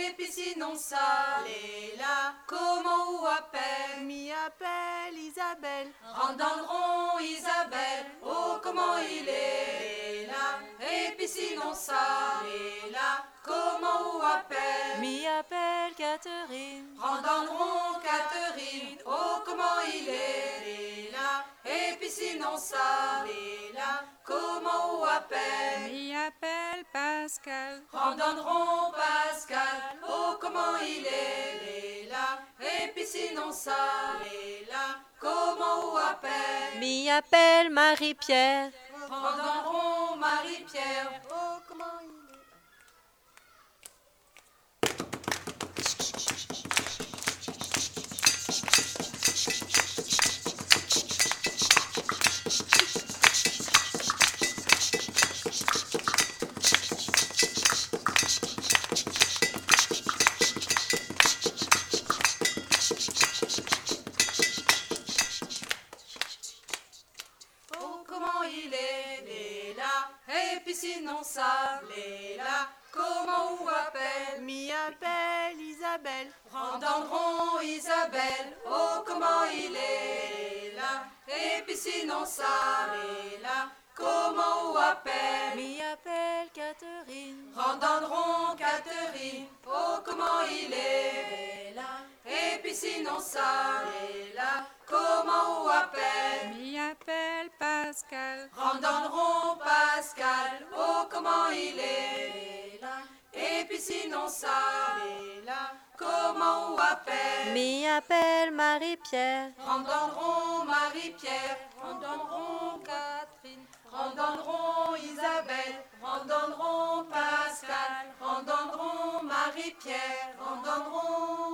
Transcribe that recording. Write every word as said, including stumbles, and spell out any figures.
et puis sinon ça, Léla, comment ou appelle, m'y appelle Isabelle, rentre dans le rond Isabelle, oh comment il est, Léla, et puis sinon ça, Léla, comment ou appelle, m'y appelle Catherine, rentre dans le rond Catherine, oh comment il est, Léla, et puis sinon ça, Léla, comment ou appelle, m'y appelle Pascal, rentre dans le rond Pascal, oh comment il est, Léla, et puis sinon ça, Léla, comment ou appelle, m'y appelle Marie-Pierre, rentre dans le rond Marie-Pierre, oh comment il est. oh comment il est, Léla, et puis sinon ça, Léla, comment ou appelle, m'y appelle Isabelle, rentre dans le rond Isabelle, oh comment il est, Léla, et puis sinon ça, Léla, comment ou appelle, m'y appelle Catherine, rentre dans le rond Catherine, oh comment il est, Léla, et puis sinon ça, Léla, comment ou appelle, m'y appelle Pascal, rentre dans le rond Pascal, oh comment il est, Léla, et puis sinon ça, Léla, comment ou appelle, m'y appelle Marie-Pierre, rentre dans le rond Marie-Pierre, rentre dans le rond Catherine, rentre dans le rond Isabelle, rentre dans le rond Pascal, rentre dans le rond Marie-Pierre, rentre dans le rond